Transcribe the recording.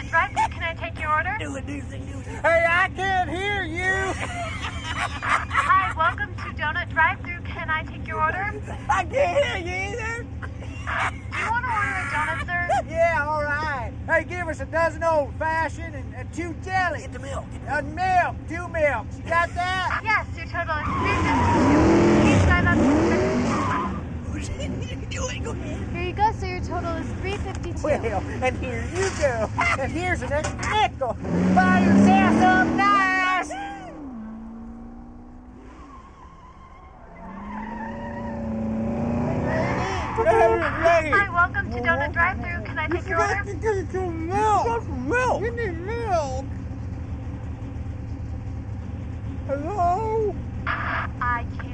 Donut Drive-Thru. Can I take your order? Do it, do your thing, do it. Hey, I can't hear you. Hi, welcome to Donut Drive-Thru. Can I take your order? I can't hear you either. Do you want to order a donut, sir? Yeah, all right. Hey, give us a dozen old-fashioned and 2 jelly. Get the milk. Milk, 2 milks. You got that? Yes, your total is $3.52. Please drive up to Do it, go ahead. Here you go, so your total is $3.52. Well, and here you go. And here's an extra nickel. Buy yourself some nice. Hi, welcome to Donut Drive-Thru. Can I take your order? You get some milk. You got some milk. You need milk. Hello? I can't